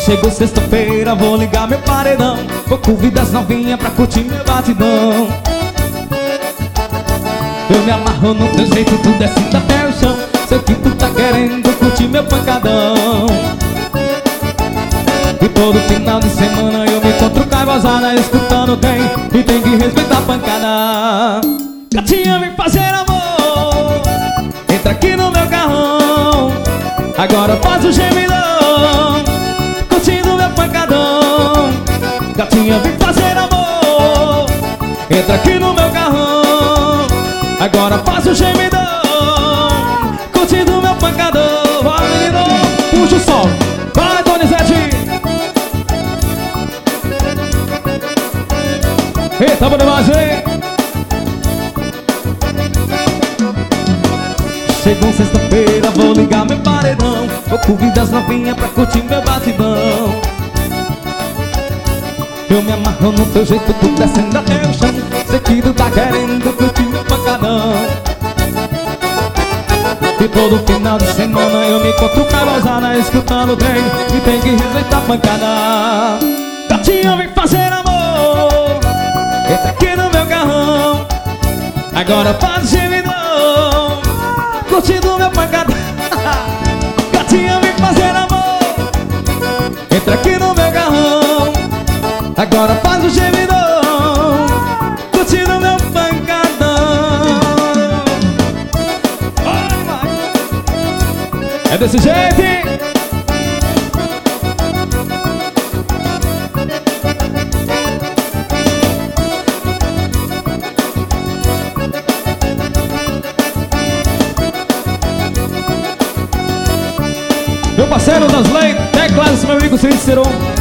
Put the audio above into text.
Chegou sexta-feira, vou ligar meu paredão. Vou convidar as novinhas pra curtir meu batidão. Eu me amarro no teu jeito, tu descendo até o chão. Sei que tu tá querendo curtir meu pancadão. E todo final de semana eu me encontro com a gozada, escutando quem e tem que respeitar a pancada. Gatinha, vem fazer amor, entra aqui no meu carrão. Agora faz o gemidão, curtindo meu pancadão. Gatinha, vem fazer amor, entra aqui no meu carrão. Agora faz o gemidão, curtindo meu pancadão. Vai, menino, puxa o som. Vai, Donizete. Eita, bom demais, hein? Chegou sexta-feira, vou ligar meu paredão. Vou convidar as novinhas pra curtir meu batidão. Eu me amarro no teu jeito, tu descendo até o chão. Sei que tu tá querendo curtir meu pancadão. E todo final de semana eu me encontro com a gozada, escutando o trem e tem que respeitar a pancada. Gatinha, vem fazer amor, entra aqui no meu carrão. Agora faz o gemidão, curtindo meu pancadão. Gatinha, vem fazer amor, entra aqui no meu carrão. Agora faz o gemidão, curtindo meu pancadão. É desse jeito, hein? Meu parceiro das leis, teclados, meu amigo Cícero.